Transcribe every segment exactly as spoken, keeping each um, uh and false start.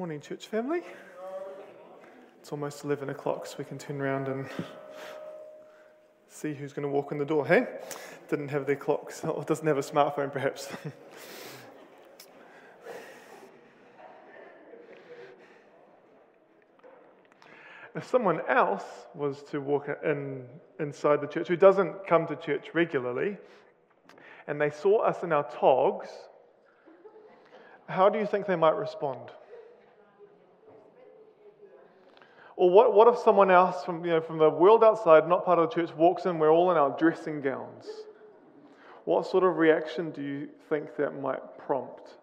Morning, church family. It's almost eleven o'clock, so we can turn around and see who's going to walk in the door, hey? Didn't have their clocks, or doesn't have a smartphone, perhaps. If someone else was to walk in inside the church, who doesn't come to church regularly, and they saw us in our togs, how do you think they might respond? Or what, what if someone else from, you know, from the world outside, not part of the church, walks in, we're all in our dressing gowns? What sort of reaction do you think that might prompt?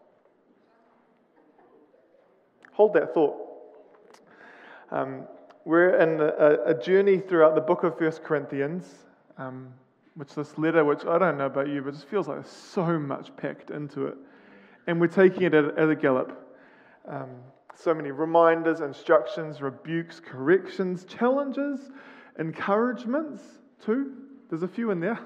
Hold that thought. Um, we're in a, a journey throughout the book of First Corinthians, um, which this letter, which I don't know about you, but it just feels like there's so much packed into it. And we're taking it at, at a gallop. Um, So many reminders, instructions, rebukes, corrections, challenges, encouragements too. There's a few in there.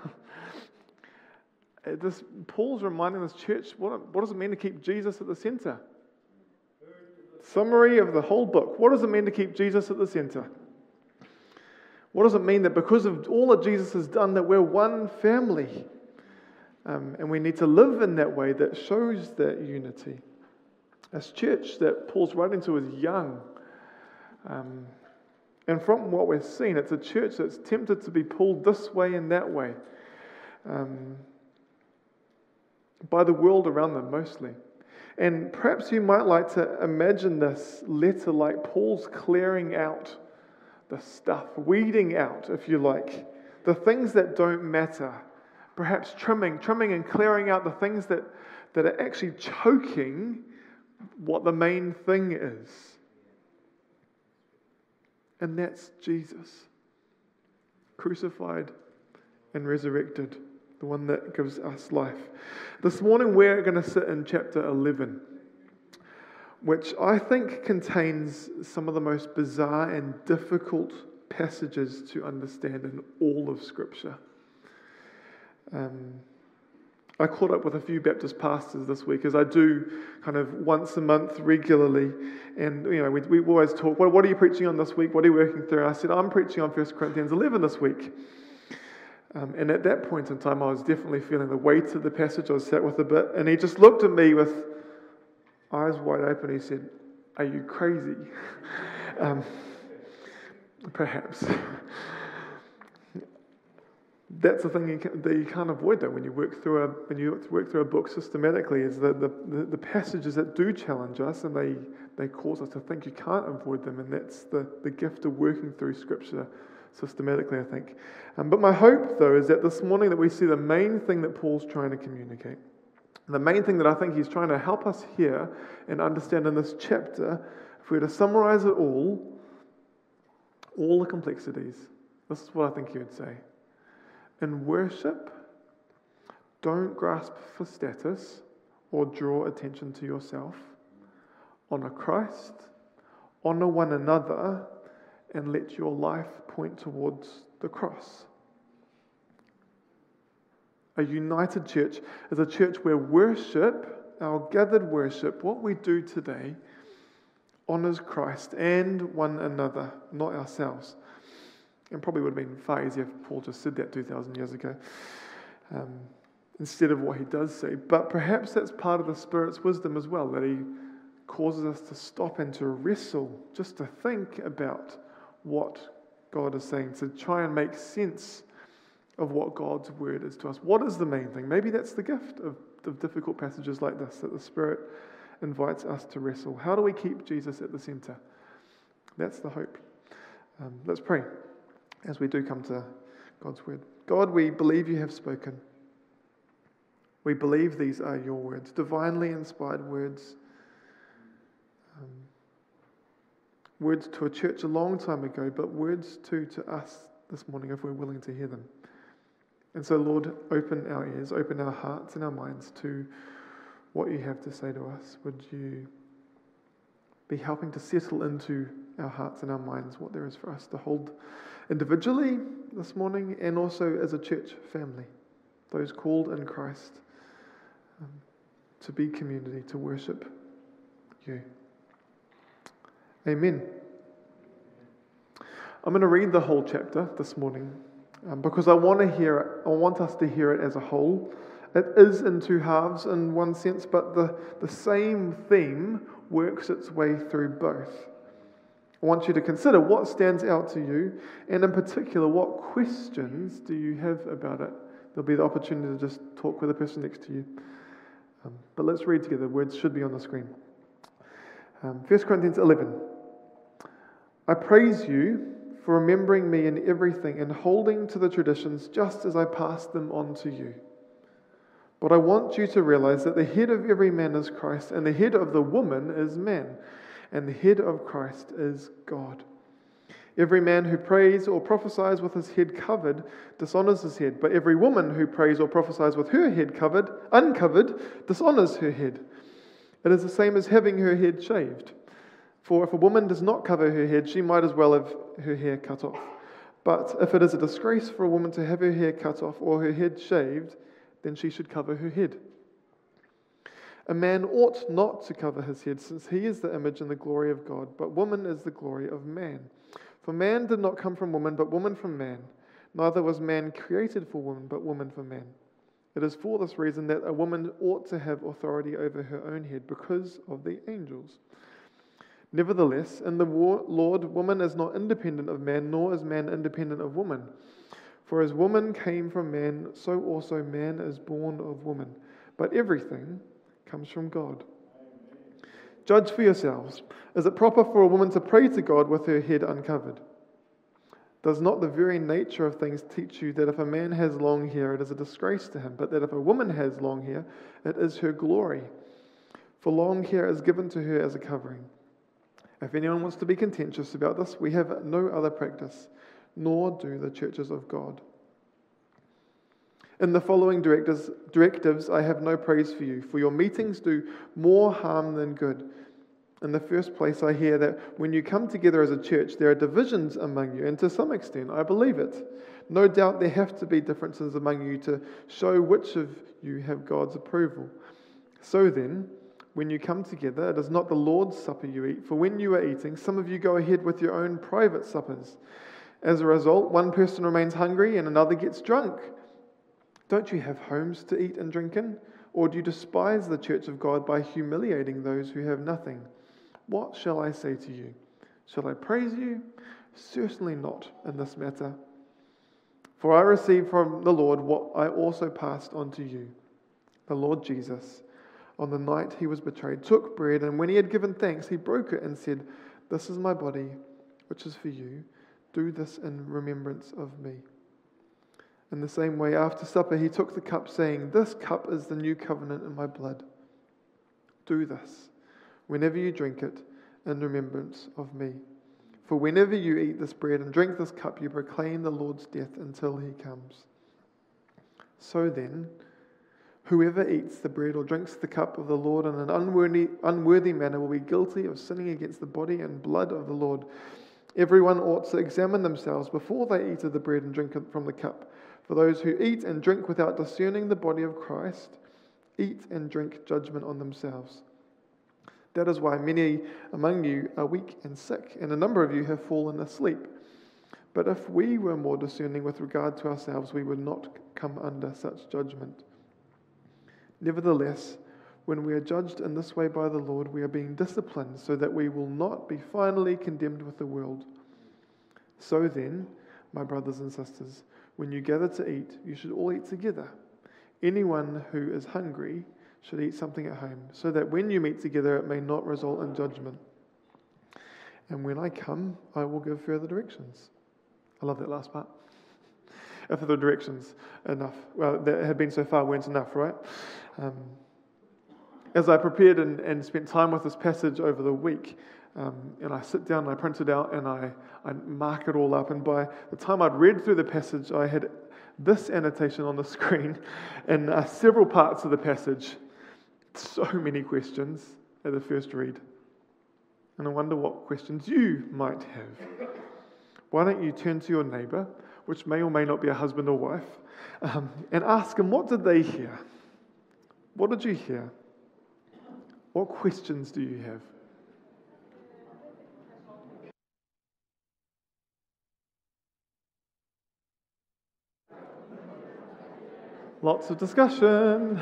This, Paul's reminding this church, what, what does it mean to keep Jesus at the center? Summary of the whole book. What does it mean to keep Jesus at the center? What does it mean that because of all that Jesus has done, that we're one family? Um, and we need to live in that way that shows that unity. This church that Paul's writing to is young. Um, and from what we're seeing, it's a church that's tempted to be pulled this way and that way. Um, by the world around them, mostly. And perhaps you might like to imagine this letter like Paul's clearing out the stuff, weeding out, if you like, the things that don't matter. Perhaps trimming, trimming and clearing out the things that, that are actually choking what the main thing is. And that's Jesus, crucified and resurrected, the one that gives us life. This morning we're going to sit in chapter eleven, which I think contains some of the most bizarre and difficult passages to understand in all of Scripture. Um, I caught up with a few Baptist pastors this week, as I do kind of once a month regularly. And, you know, we, we always talk, what, what are you preaching on this week? What are you working through? I said, I'm preaching on First Corinthians eleven this week. Um, and at that point in time, I was definitely feeling the weight of the passage. I was sat with a bit. And he just looked at me with eyes wide open. He said, are you crazy? um, perhaps. That's the thing you can, that you can't avoid, though, when you work through a when you work through a book systematically, is the, the, the passages that do challenge us and they, they cause us to think. You can't avoid them, and that's the, the gift of working through Scripture systematically, I think. Um, but my hope, though, is that this morning that we see the main thing that Paul's trying to communicate. The main thing that I think he's trying to help us hear and understand in this chapter, if we were to summarize it all, all the complexities, this is what I think he would say. In worship, don't grasp for status or draw attention to yourself. Honour Christ, honour one another, and let your life point towards the cross. A united church is a church where worship, our gathered worship, what we do today, honours Christ and one another, not ourselves. And probably would have been far easier if Paul just said that two thousand years ago, um, instead of what he does say. But perhaps that's part of the Spirit's wisdom as well, that he causes us to stop and to wrestle, just to think about what God is saying, to try and make sense of what God's word is to us. What is the main thing? Maybe that's the gift of, of difficult passages like this, that the Spirit invites us to wrestle. How do we keep Jesus at the center? That's the hope. Um, let's pray as we do come to God's word. God, we believe you have spoken. We believe these are your words, divinely inspired words. Um, words to a church a long time ago, but words too to us this morning if we're willing to hear them. And so, Lord, open our ears, open our hearts and our minds to what you have to say to us. Would you be helping to settle into our hearts and our minds what there is for us to hold individually this morning and also as a church family, those called in Christ um, to be community, to worship you. Amen. I'm going to read the whole chapter this morning um, because I want to hear it. I want us to hear it as a whole. It is in two halves in one sense, but the, the same theme works its way through both. I want you to consider what stands out to you, and in particular, what questions do you have about it? There'll be the opportunity to just talk with the person next to you. Um, but let's read together. Words should be on the screen. Um, First Corinthians eleven. I praise you for remembering me in everything and holding to the traditions just as I passed them on to you. But I want you to realize that the head of every man is Christ, and the head of the woman is man, and the head of Christ is God. Every man who prays or prophesies with his head covered dishonors his head, but every woman who prays or prophesies with her head covered, uncovered, dishonors her head. It is the same as having her head shaved. For if a woman does not cover her head, she might as well have her hair cut off. But if it is a disgrace for a woman to have her hair cut off or her head shaved, then she should cover her head. A man ought not to cover his head, since he is the image and the glory of God, but woman is the glory of man. For man did not come from woman, but woman from man. Neither was man created for woman, but woman for man. It is for this reason that a woman ought to have authority over her own head, because of the angels. Nevertheless, in the Lord, woman is not independent of man, nor is man independent of woman. For as woman came from man, so also man is born of woman. But everything comes from God. Judge for yourselves. Is it proper for a woman to pray to God with her head uncovered? Does not the very nature of things teach you that if a man has long hair, it is a disgrace to him, but that if a woman has long hair, it is her glory? For long hair is given to her as a covering. If anyone wants to be contentious about this, we have no other practice, nor do the churches of God. In the following directives, directives, I have no praise for you, for your meetings do more harm than good. In the first place, I hear that when you come together as a church, there are divisions among you, and to some extent, I believe it. No doubt there have to be differences among you to show which of you have God's approval. So then, when you come together, it is not the Lord's supper you eat, for when you are eating, some of you go ahead with your own private suppers. As a result, one person remains hungry and another gets drunk. Don't you have homes to eat and drink in? Or do you despise the church of God by humiliating those who have nothing? What shall I say to you? Shall I praise you? Certainly not in this matter. For I received from the Lord what I also passed on to you. The Lord Jesus, on the night he was betrayed, took bread, and when he had given thanks, he broke it and said, "This is my body, which is for you. Do this in remembrance of me." In the same way, after supper, he took the cup, saying, "This cup is the new covenant in my blood. Do this, whenever you drink it, in remembrance of me. For whenever you eat this bread and drink this cup, you proclaim the Lord's death until he comes. So then, whoever eats the bread or drinks the cup of the Lord in an unworthy, unworthy manner will be guilty of sinning against the body and blood of the Lord. Everyone ought to examine themselves before they eat of the bread and drink from the cup. For those who eat and drink without discerning the body of Christ eat and drink judgment on themselves. That is why many among you are weak and sick, and a number of you have fallen asleep. But if we were more discerning with regard to ourselves, we would not come under such judgment. Nevertheless, when we are judged in this way by the Lord, we are being disciplined so that we will not be finally condemned with the world. So then, my brothers and sisters, when you gather to eat, you should all eat together. Anyone who is hungry should eat something at home, so that when you meet together it may not result in judgment. And when I come, I will give further directions. I love that last part. If the directions enough, well, that had been so far weren't enough, right? Um, as I prepared and, and spent time with this passage over the week, um, and I sit down and I print it out and I, I mark it all up, and by the time I'd read through the passage, I had this annotation on the screen and uh, several parts of the passage. So many questions at the first read. And I wonder what questions you might have. Why don't you turn to your neighbour, which may or may not be a husband or wife, um, and ask them, what did they hear? What did you hear? What questions do you have? Lots of discussion.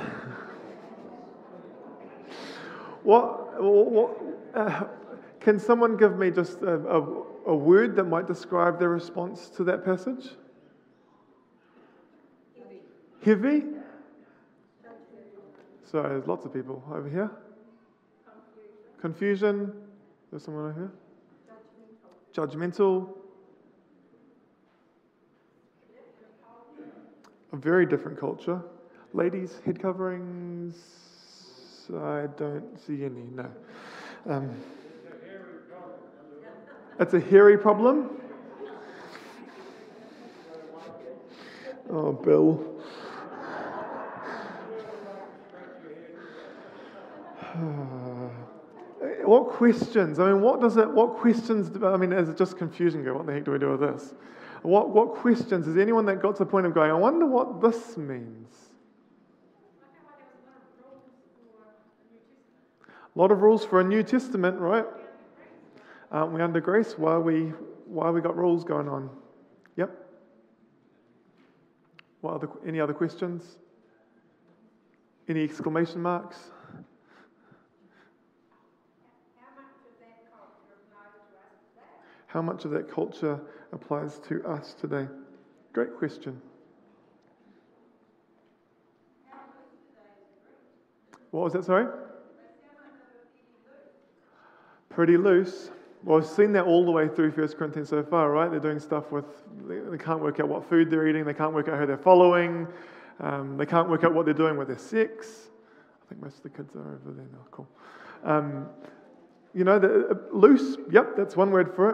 what, what uh, can someone give me just a, a, a word that might describe their response to that passage? Heavy. Heavy? So there's lots of people over here. Confusion. Confusion. There's someone over here. Judgmental. Judgmental. A very different culture. Ladies, head coverings. I don't see any. No. Um, it's a hairy problem. Oh, Bill. What questions? I mean, what does it? What questions? Do, I mean, is it just confusing? Go, what the heck do we do with this? What what questions? Is anyone that got to the point of going, I wonder what this means? A lot of rules for a New Testament, right? Aren't we under grace? Why are we why have we got rules going on? Yep. What other any other questions? Any exclamation marks? How much of that culture applies to us today? Great question. What was that, sorry? Pretty loose. Well, we've seen that all the way through First Corinthians so far, right? They're doing stuff with, they can't work out what food they're eating, they can't work out who they're following, um, they can't work out what they're doing with their sex. I think most of the kids are over there now, cool. Um, you know, the, uh, loose, yep, that's one word for it.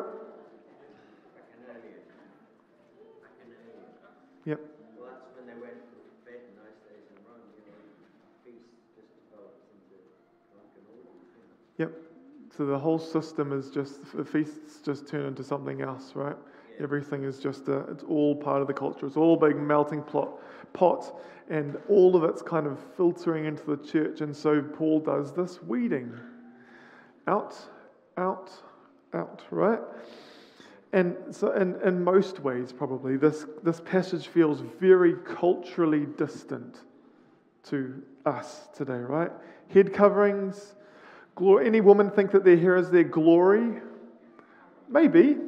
Yep. Well, that's when they went from bed in those days in Rome, you know, the feast just developed into drunken orgies. Yep. So the whole system is just, the feasts just turn into something else, right? Yeah. Everything is just, a, it's all part of the culture. It's all a big melting plot, pot, and all of it's kind of filtering into the church. And so Paul does this weeding. Out, out, out, right? And so in, in most ways, probably, this, this passage feels very culturally distant to us today, right? Head coverings. Glory. Any woman think that their hair is their glory? Maybe.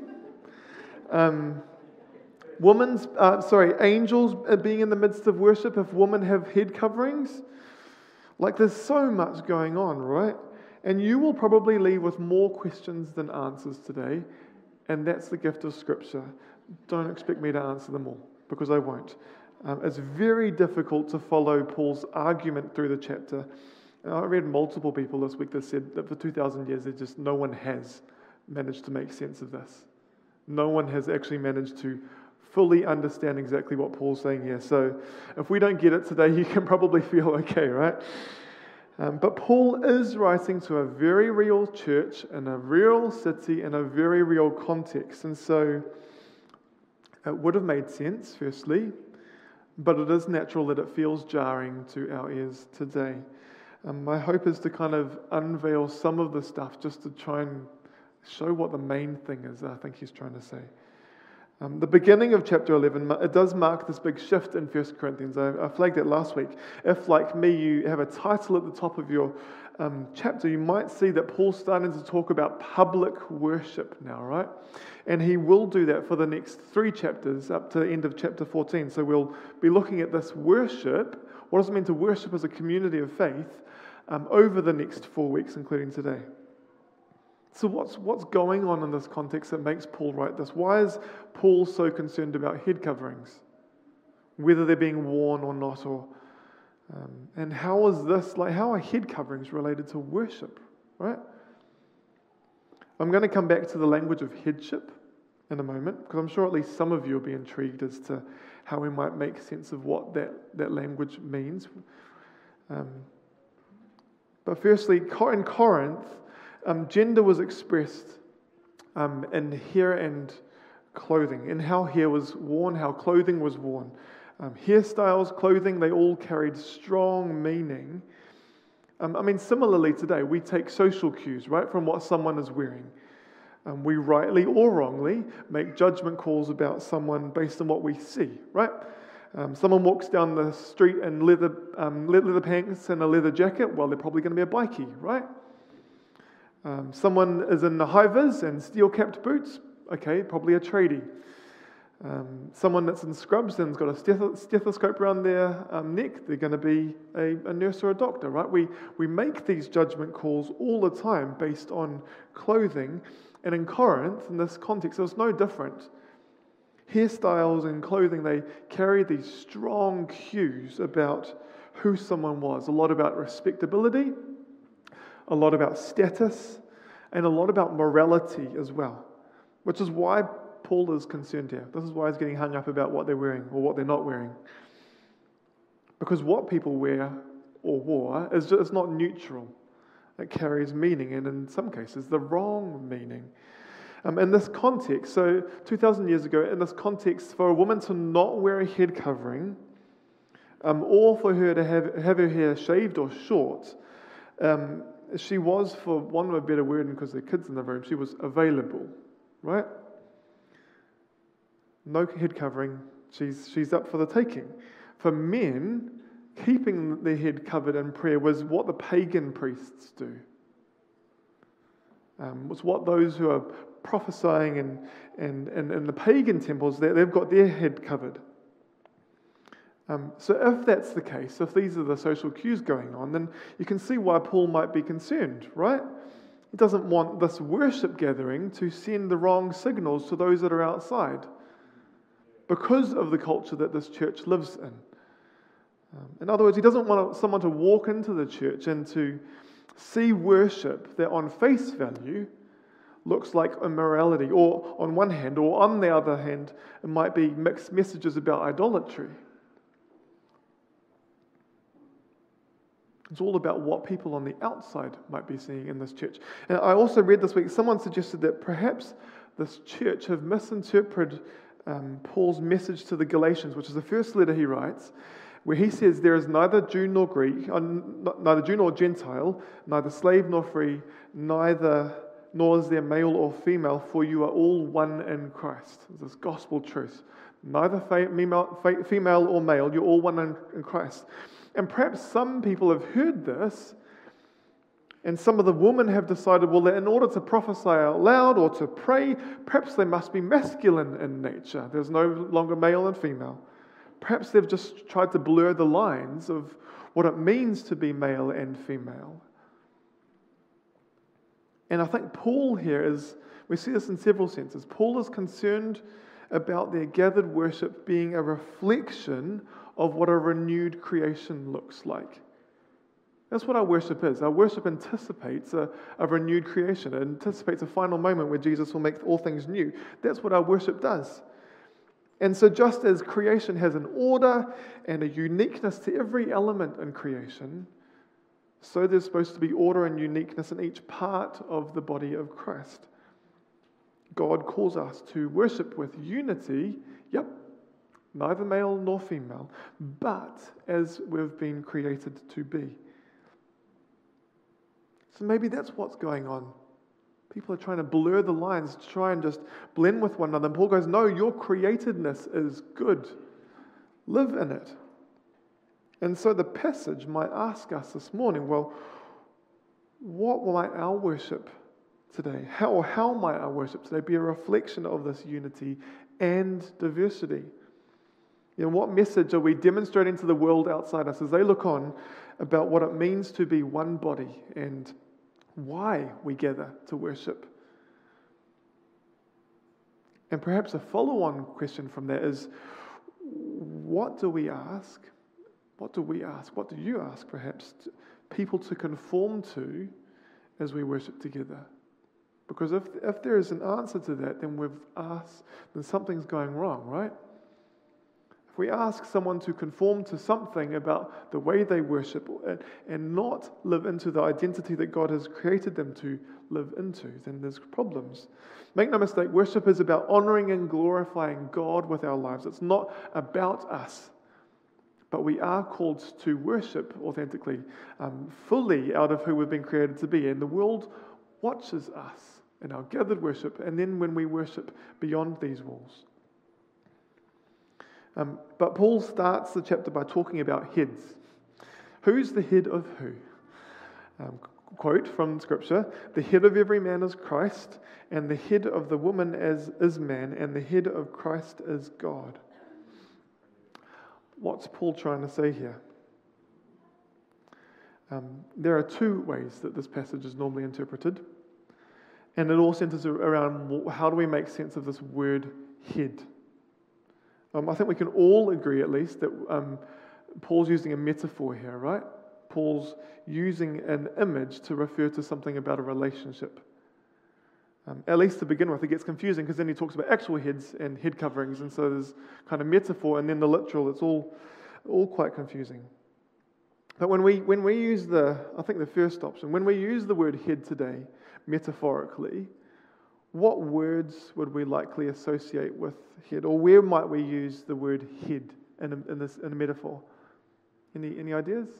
Um, women's, uh, sorry, angels being in the midst of worship, if women have head coverings. Like there's so much going on, right? And you will probably leave with more questions than answers today. And that's the gift of Scripture. Don't expect me to answer them all, because I won't. Um, it's very difficult to follow Paul's argument through the chapter. And I read multiple people this week that said that for two thousand years, there's just no one has managed to make sense of this. No one has actually managed to fully understand exactly what Paul's saying here. So if we don't get it today, you can probably feel okay, right? Um, but Paul is writing to a very real church in a real city in a very real context. And so it would have made sense, firstly, but it is natural that it feels jarring to our ears today. Um, my hope is to kind of unveil some of the stuff just to try and show what the main thing is I think he's trying to say. Um, the beginning of chapter eleven, it does mark this big shift in First Corinthians. I, I flagged it last week. If, like me, you have a title at the top of your um, chapter, you might see that Paul's starting to talk about public worship now, right? And he will do that for the next three chapters up to the end of chapter fourteen. So we'll be looking at this worship. What does it mean to worship as a community of faith um, over the next four weeks, including today? So what's what's going on in this context that makes Paul write this? Why is Paul so concerned about head coverings, whether they're being worn or not? Or um, and how is this like? How are head coverings related to worship? Right. I'm going to come back to the language of headship in a moment, because I'm sure at least some of you will be intrigued as to how we might make sense of what that that language means. Um, but firstly, in Corinth. Um, gender was expressed um, in hair and clothing, in how hair was worn, how clothing was worn. Um, hairstyles, clothing, they all carried strong meaning. Um, I mean, similarly today, we take social cues, right, from what someone is wearing. Um, we rightly or wrongly make judgment calls about someone based on what we see, right? Um, someone walks down the street in leather, um, leather pants and a leather jacket, well, they're probably going to be a bikie, right? Um, someone is in the high-vis and steel-capped boots, okay, probably a tradie. Um, someone that's in scrubs and has got a steth- stethoscope around their um, neck, they're going to be a, a nurse or a doctor, right? We, we make these judgment calls all the time based on clothing, and in Corinth, in this context, it was no different. Hairstyles and clothing, they carry these strong cues about who someone was. A lot about respectability, a lot about status, and a lot about morality as well. Which is why Paul is concerned here. This is why he's getting hung up about what they're wearing or what they're not wearing. Because what people wear or wore is just not neutral. It carries meaning, and in some cases, the wrong meaning. Um, in this context, so two thousand years ago, in this context, for a woman to not wear a head covering, um, or for her to have, have her hair shaved or short, um, she was, for want of a better word, because there are kids in the room, she was available, right? No head covering, she's, she's up for the taking. For men, keeping their head covered in prayer was what the pagan priests do. Um, it's what those who are prophesying and and and in the pagan temples, they, they've got their head covered. Um, so if that's the case, if these are the social cues going on, then you can see why Paul might be concerned, right? He doesn't want this worship gathering to send the wrong signals to those that are outside because of the culture that this church lives in. Um, in other words, he doesn't want someone to walk into the church and to see worship that on face value looks like immorality, or on one hand, or on the other hand, it might be mixed messages about idolatry. It's all about what people on the outside might be seeing in this church. And I also read this week, someone suggested that perhaps this church have misinterpreted um, Paul's message to the Galatians, which is the first letter he writes, where he says there is neither Jew nor Greek, uh, neither Jew nor Gentile, neither slave nor free, neither nor is there male or female, for you are all one in Christ. This gospel truth. Neither female or male, you're all one in Christ. And perhaps some people have heard this, and some of the women have decided, well, that in order to prophesy out loud or to pray, perhaps they must be masculine in nature. There's no longer male and female. Perhaps they've just tried to blur the lines of what it means to be male and female. And I think Paul here is, we see this in several senses. Paul is concerned about their gathered worship being a reflection of what a renewed creation looks like. That's what our worship is. Our worship anticipates a, a renewed creation. It anticipates a final moment where Jesus will make all things new. That's what our worship does. And so just as creation has an order and a uniqueness to every element in creation, so there's supposed to be order and uniqueness in each part of the body of Christ. God calls us to worship with unity, yep, neither male nor female, but as we've been created to be. So maybe that's what's going on. People are trying to blur the lines, to try and just blend with one another. And Paul goes, no, your createdness is good. Live in it. And so the passage might ask us this morning, well, what might our worship today, how or how might our worship today be a reflection of this unity and diversity? You know, what message are we demonstrating to the world outside us as they look on about what it means to be one body and why we gather to worship? And perhaps a follow-on question from that is, what do we ask? What do we ask? What do you ask, perhaps, people to conform to as we worship together? Because if if there is an answer to that, then we've asked, then something's going wrong, right? If we ask someone to conform to something about the way they worship and, and not live into the identity that God has created them to live into, then there's problems. Make no mistake, worship is about honoring and glorifying God with our lives. It's not about us. But we are called to worship authentically, um, fully out of who we've been created to be. And the world watches us in our gathered worship, and then when we worship beyond these walls. Um, but Paul starts the chapter by talking about heads. Who's the head of who? Um, quote from Scripture, the head of every man is Christ, and the head of the woman as is man, and the head of Christ is God. What's Paul trying to say here? Um, there are two ways that this passage is normally interpreted, and it all centers around how do we make sense of this word head. Um, I think we can all agree, at least, that um, Paul's using a metaphor here, right? Paul's using an image to refer to something about a relationship. Um, at least to begin with, it gets confusing because then he talks about actual heads and head coverings, and so there's kind of metaphor and then the literal. It's all, all quite confusing. But when we when we use the, I think the first option, when we use the word head today, metaphorically, what words would we likely associate with head, or where might we use the word head in a, in this in a metaphor? Any any ideas?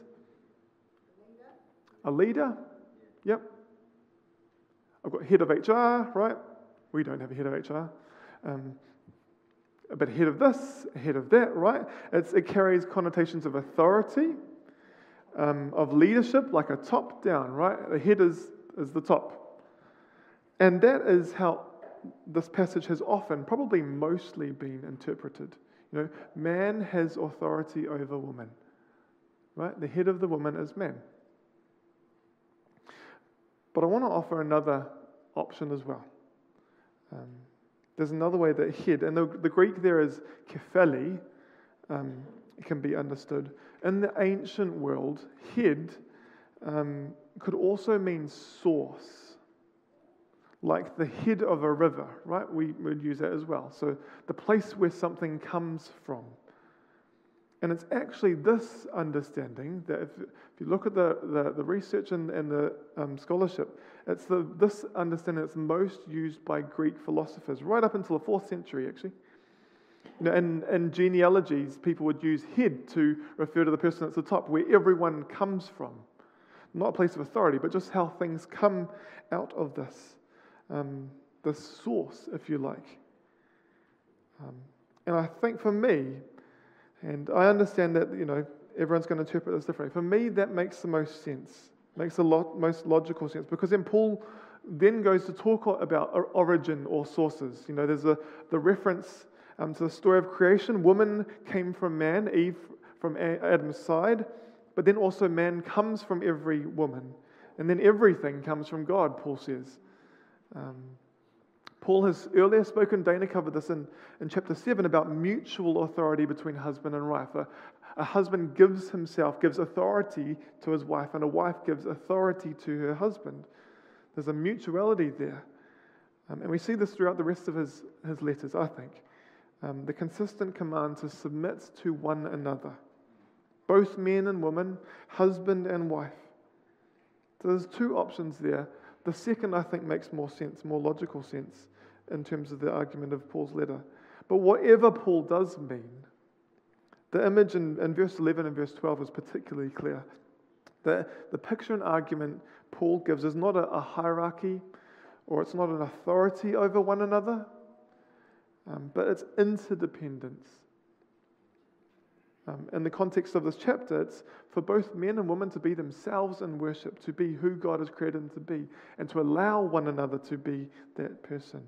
A leader? Yep. I've got head of H R, right? We don't have a head of H R. Um, but head of this, head of that, right? It's, it carries connotations of authority, um, of leadership, like a top-down, right? The head is, is the top. And that is how this passage has often, probably mostly been interpreted. You know, man has authority over woman, right? The head of the woman is man. But I want to offer another option as well. Um, there's another way that head, and the, the Greek there is kephali, um, it can be understood. In the ancient world, head um, could also mean source, like the head of a river, right? We would use that as well. So the place where something comes from. And it's actually this understanding that if, if you look at the, the, the research and, and the um, scholarship, it's the, this understanding that's most used by Greek philosophers, right up until the fourth century, actually. You know, in, in genealogies, people would use head to refer to the person at the top, where everyone comes from. Not a place of authority, but just how things come out of this, um, this source, if you like. Um, and I think for me, and I understand that, you know, everyone's going to interpret this differently. For me, that makes the most sense, makes the lot, most logical sense, because then Paul then goes to talk about origin or sources. You know, there's a the reference um, to the story of creation. Woman came from man, Eve from Adam's side, but then also man comes from every woman. And then everything comes from God, Paul says. Um, Paul has earlier spoken, Dana covered this in, in chapter seven, about mutual authority between husband and wife. A, a husband gives himself, gives authority to his wife, and a wife gives authority to her husband. There's a mutuality there. Um, and we see this throughout the rest of his, his letters, I think. Um, the consistent command to submit to one another. Both men and women, husband and wife. So there's two options there. The second, I think, makes more sense, more logical sense in terms of the argument of Paul's letter. But whatever Paul does mean, the image in, in verse eleven and verse twelve is particularly clear. The, the picture and argument Paul gives is not a, a hierarchy, or it's not an authority over one another, um, but it's interdependence. Um, in the context of this chapter, it's for both men and women to be themselves in worship, to be who God has created them to be, and to allow one another to be that person.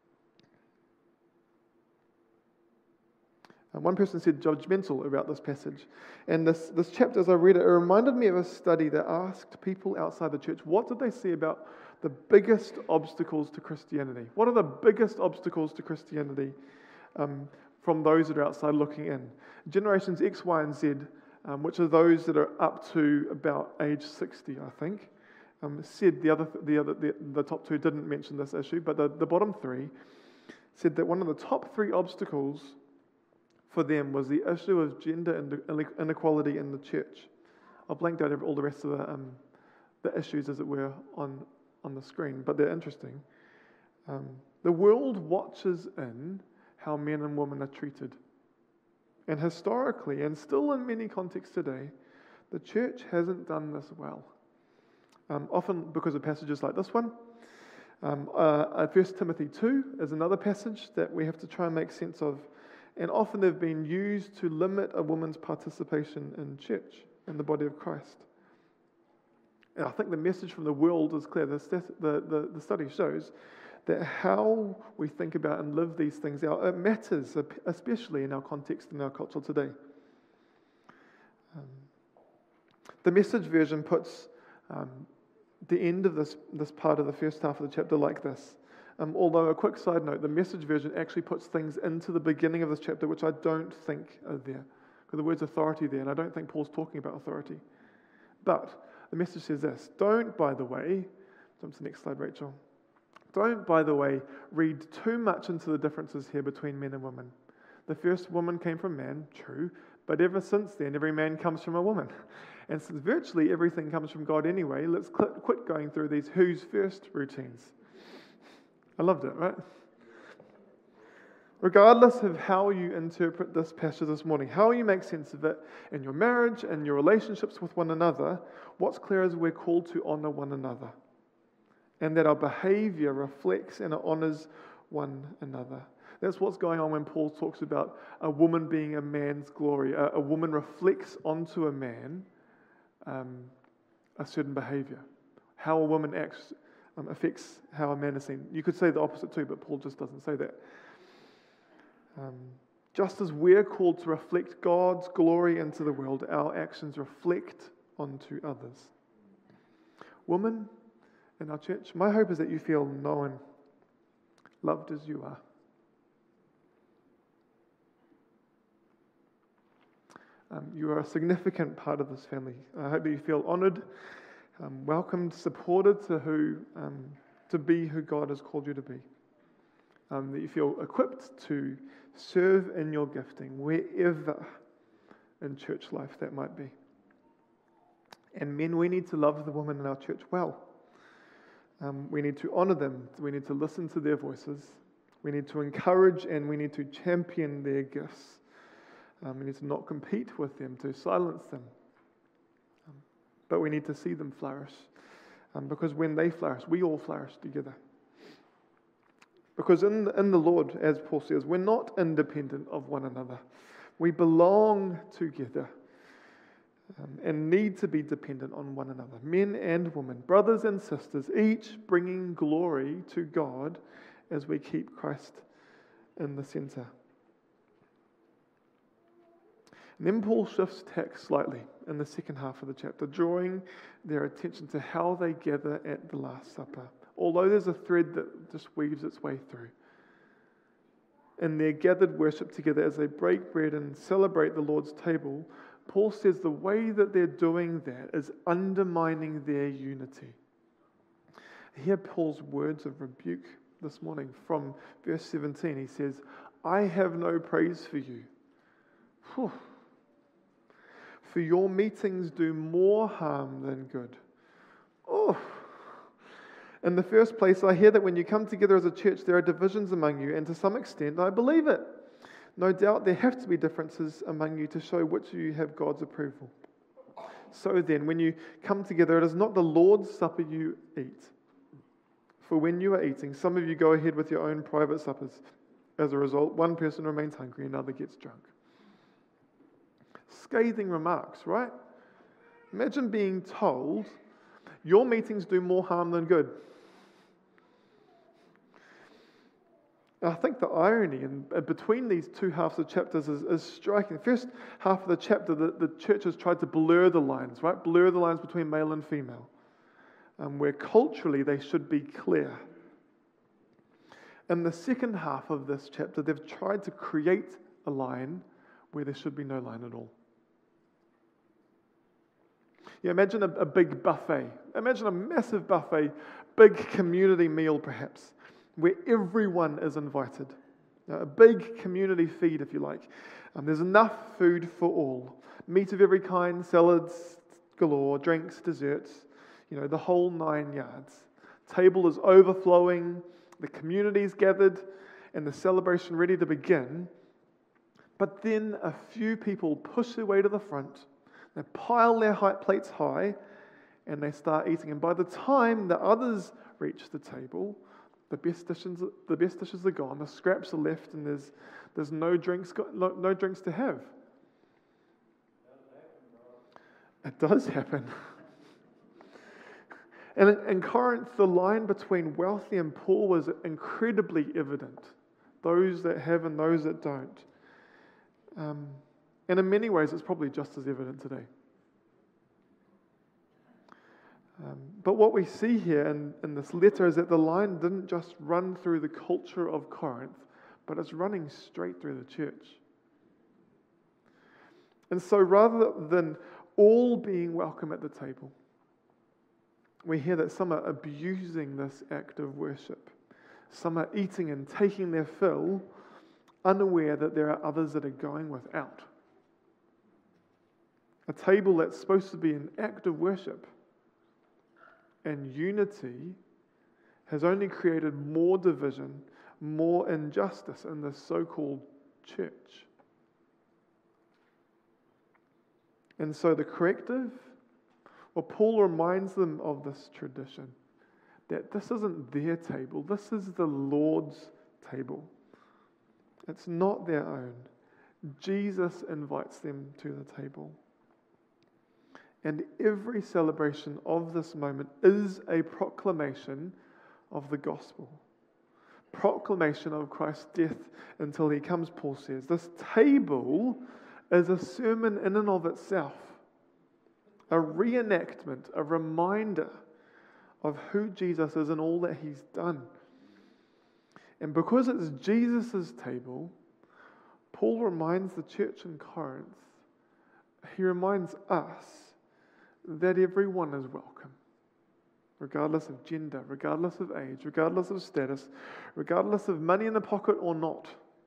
And one person said judgmental about this passage. And this, this chapter, as I read it, it reminded me of a study that asked people outside the church, what did they see about the biggest obstacles to Christianity? What are the biggest obstacles to Christianity um, from those that are outside looking in? Generations X, Y, and Z, um, which are those that are up to about age sixty, I think, um, said the other, the other, the, the top two didn't mention this issue, but the, the bottom three said that one of the top three obstacles for them was the issue of gender inequality in the church. I've blanked out all the rest of the um, the issues, as it were, on on the screen, but they're interesting. Um, the world watches in how men and women are treated. And historically, and still in many contexts today, the church hasn't done this well. Um, often because of passages like this one. Um, uh, First Timothy two is another passage that we have to try and make sense of. and often they've been used to limit a woman's participation in church, in the body of Christ. And I think the message from the world is clear. The, the, the, the study shows that how we think about and live these things out, it matters, especially in our context and our culture today. Um, the Message version puts um, the end of this, this part of the first half of the chapter like this. Um, although, a quick side note, the Message version actually puts things into the beginning of this chapter which I don't think are there. Because the word's authority there, and I don't think Paul's talking about authority. But the Message says this: don't, by the way, jump to the next slide, Rachel. Don't, by the way, read too much into the differences here between men and women. The first woman came from man, true, but ever since then, every man comes from a woman. And since virtually everything comes from God anyway, let's quit going through these who's first routines. I loved it, right? Regardless of how you interpret this passage this morning, how you make sense of it in your marriage and your relationships with one another, what's clear is we're called to honor one another, and that our behavior reflects and honors one another. That's what's going on when Paul talks about a woman being a man's glory. A, a woman reflects onto a man um, a certain behavior. How a woman acts um, affects how a man is seen. You could say the opposite too, but Paul just doesn't say that. Um, just as we're called to reflect God's glory into the world, our actions reflect onto others. Women in our church, my hope is that you feel known, loved as you are. Um, you are a significant part of this family. I hope that you feel honoured, um, welcomed, supported to who um, to be who God has called you to be. Um, that you feel equipped to serve in your gifting, wherever in church life that might be. And men, we need to love the women in our church well. Um, we need to honour them. We need to listen to their voices. We need to encourage and we need to champion their gifts. Um, we need to not compete with them, to silence them. Um, but we need to see them flourish. Um, because when they flourish, we all flourish together. Because in, in the Lord, as Paul says, we're not independent of one another. We belong together um, and need to be dependent on one another. Men and women, brothers and sisters, each bringing glory to God as we keep Christ in the center. And then Paul shifts tack slightly in the second half of the chapter, drawing their attention to how they gather at the Last Supper. Although there's a thread that just weaves its way through. In their gathered worship together as they break bread and celebrate the Lord's table, Paul says the way that they're doing that is undermining their unity. Hear Paul's words of rebuke this morning from verse seventeen. He says, I have no praise for you. Whew. For your meetings do more harm than good. Oh. In the first place, I hear that when you come together as a church, there are divisions among you, and to some extent, I believe it. No doubt there have to be differences among you to show which of you have God's approval. So then, when you come together, it is not the Lord's supper you eat. For when you are eating, some of you go ahead with your own private suppers. As a result, one person remains hungry, another gets drunk. Scathing remarks, right? Imagine being told, your meetings do more harm than good. I think the irony in, uh, between these two halves of chapters is, is striking. The first half of the chapter, the, the church has tried to blur the lines, right? Blur the lines between male and female, um, where culturally they should be clear. In the second half of this chapter, they've tried to create a line where there should be no line at all. Yeah, imagine a, a big buffet. Imagine a massive buffet, big community meal perhaps, where everyone is invited. Now, a big community feed, if you like. Um, there's enough food for all. Meat of every kind, salads galore, drinks, desserts, you know, the whole nine yards. Table is overflowing, the community's gathered, and the celebration ready to begin. But then a few people push their way to the front. They pile their plates high and they start eating. And by the time the others reach the table, The best dishes, the best dishes are gone. The scraps are left, and there's there's no drinks, go, no, no drinks to have. It does happen. And in, in Corinth, the line between wealthy and poor was incredibly evident. Those that have and those that don't. Um, and in many ways, it's probably just as evident today. Um, but what we see here in, in this letter is that the line didn't just run through the culture of Corinth, but it's running straight through the church. And so rather than all being welcome at the table, we hear that some are abusing this act of worship. Some are eating and taking their fill, unaware that there are others that are going without. A table that's supposed to be an act of worship and unity has only created more division, more injustice in this so-called church. And so the corrective, well, Paul reminds them of this tradition, that this isn't their table, this is the Lord's table. It's not their own. Jesus invites them to the table. And every celebration of this moment is a proclamation of the gospel. Proclamation of Christ's death until he comes, Paul says. This table is a sermon in and of itself. A reenactment, a reminder of who Jesus is and all that he's done. And because it's Jesus' table, Paul reminds the church in Corinth, he reminds us that everyone is welcome, regardless of gender, regardless of age, regardless of status, regardless of money in the pocket or not.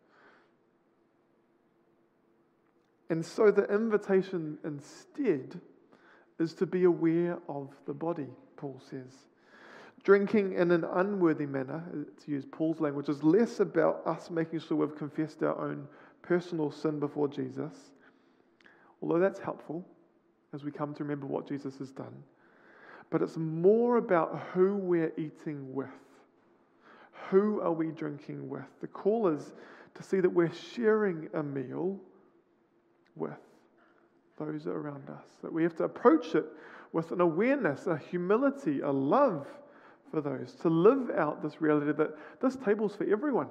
And so the invitation instead is to be aware of the body, Paul says. Drinking in an unworthy manner, to use Paul's language, is less about us making sure we've confessed our own personal sin before Jesus, although that's helpful as we come to remember what Jesus has done. But it's more about who we're eating with. Who are we drinking with? The call is to see that we're sharing a meal with those around us. That we have to approach it with an awareness, a humility, a love for those. To live out this reality that this table's for everyone.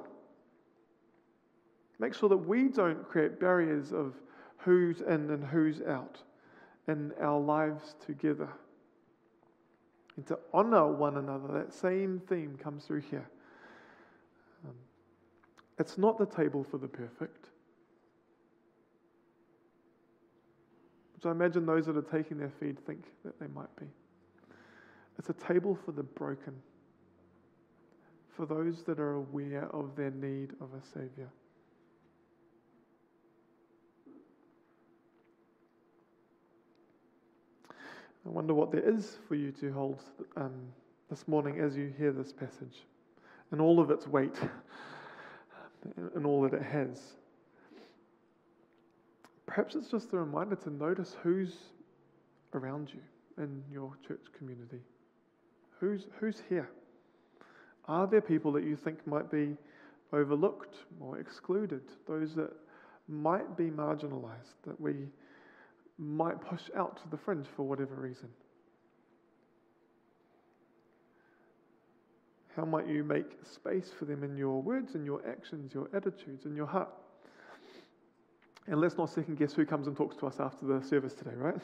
Make sure that we don't create barriers of who's in and who's out in our lives together. And to honor one another, that same theme comes through here. Um, it's not the table for the perfect. Which I imagine those that are taking their feed think that they might be. It's a table for the broken. For those that are aware of their need of a Saviour. I wonder what there is for you to hold um, this morning as you hear this passage, and all of its weight, and all that it has. Perhaps it's just a reminder to notice who's around you in your church community. Who's who's here? Are there people that you think might be overlooked or excluded? Those that might be marginalized, that we might push out to the fringe for whatever reason? How might you make space for them in your words, in your actions, your attitudes, in your heart? And let's not second guess who comes and talks to us after the service today, right?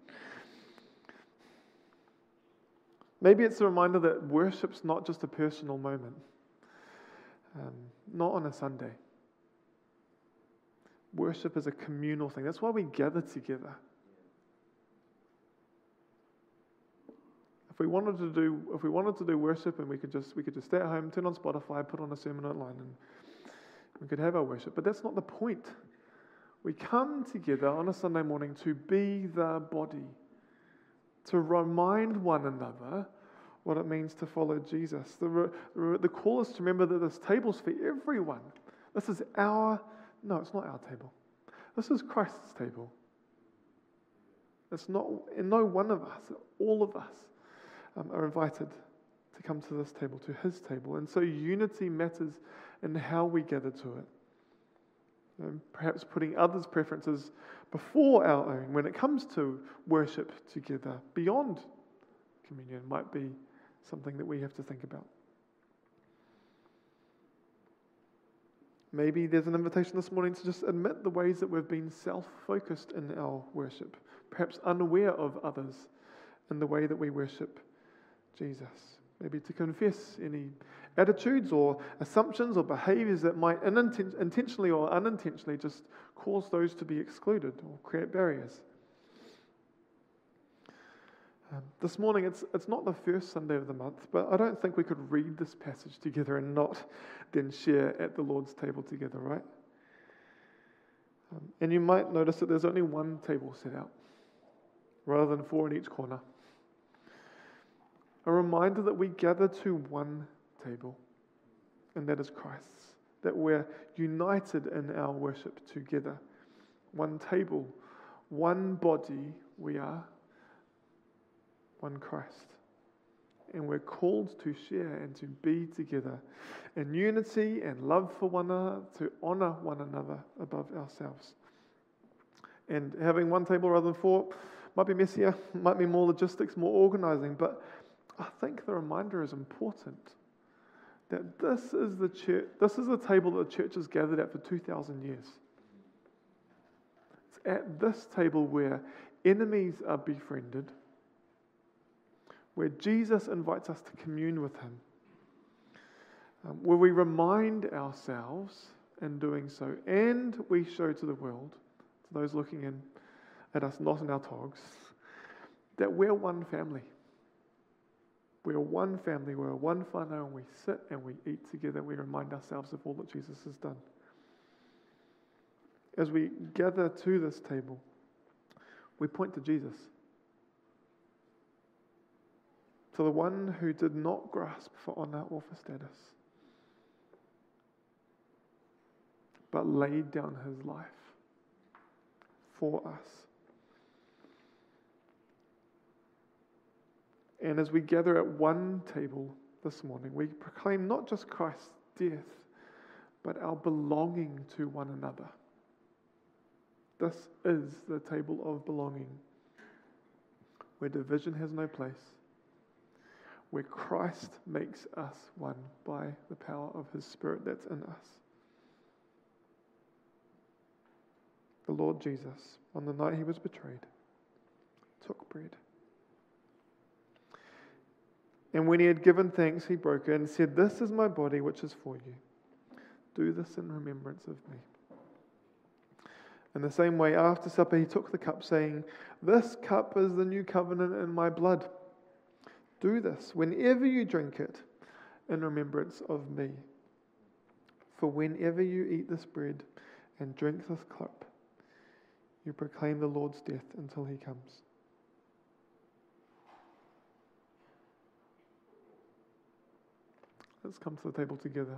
Maybe it's a reminder that worship's not just a personal moment, um, not on a Sunday. Worship is a communal thing. That's why we gather together. If we wanted to do, if we wanted to do worship, and we could just we could just stay at home, turn on Spotify, put on a sermon online, and we could have our worship. But that's not the point. We come together on a Sunday morning to be the body, to remind one another what it means to follow Jesus. The, the call is to remember that this table's for everyone. This is our, no, it's not our table. This is Christ's table. It's not, and no one of us, all of us um, are invited to come to this table, to his table. And so unity matters in how we gather to it. And perhaps putting others' preferences before our own when it comes to worship together beyond communion might be something that we have to think about. Maybe there's an invitation this morning to just admit the ways that we've been self-focused in our worship, perhaps unaware of others in the way that we worship Jesus. Maybe to confess any attitudes or assumptions or behaviors that might ininten- intentionally or unintentionally just cause those to be excluded or create barriers. Um, this morning, it's it's not the first Sunday of the month, but I don't think we could read this passage together and not then share at the Lord's table together, right? Um, and you might notice that there's only one table set out, rather than four in each corner. A reminder that we gather to one table, and that is Christ's, that we're united in our worship together. One table, one body we are, one Christ. And we're called to share and to be together in unity and love for one another, to honor one another above ourselves. And having one table rather than four might be messier, might be more logistics, more organizing, but I think the reminder is important that this is the church, this is the table that the church has gathered at for two thousand years. It's at this table where enemies are befriended, where Jesus invites us to commune with him, um, where we remind ourselves in doing so, and we show to the world, to those looking in at us, not in our togs, that we're one family. We're one family, we're one whānau, and we sit and we eat together. We remind ourselves of all that Jesus has done. As we gather to this table, we point to Jesus, to the one who did not grasp for honor or for status, but laid down his life for us. And as we gather at one table this morning, we proclaim not just Christ's death, but our belonging to one another. This is the table of belonging, where division has no place, where Christ makes us one by the power of his Spirit that's in us. The Lord Jesus, on the night he was betrayed, took bread. And when he had given thanks, he broke it and said, "This is my body, which is for you. Do this in remembrance of me." In the same way, after supper, he took the cup, saying, "This cup is the new covenant in my blood. Do this whenever you drink it in remembrance of me. For whenever you eat this bread and drink this cup, you proclaim the Lord's death until he comes." Let's come to the table together.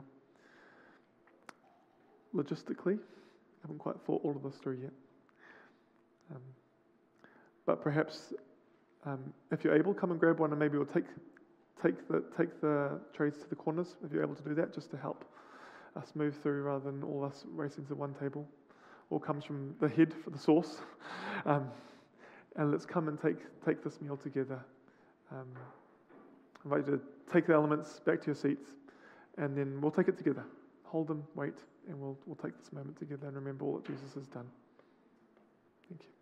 Logistically, I haven't quite thought all of this through yet. Um, but perhaps, um, if you're able, come and grab one, and maybe we'll take take the take the trays to the corners if you're able to do that, just to help us move through rather than all us racing to one table. All comes from the head for the source. Um, and let's come and take take this meal together. Um, I invite you to take the elements back to your seats, and then we'll take it together. Hold them, wait, and we'll we'll take this moment together and remember all that Jesus has done. Thank you.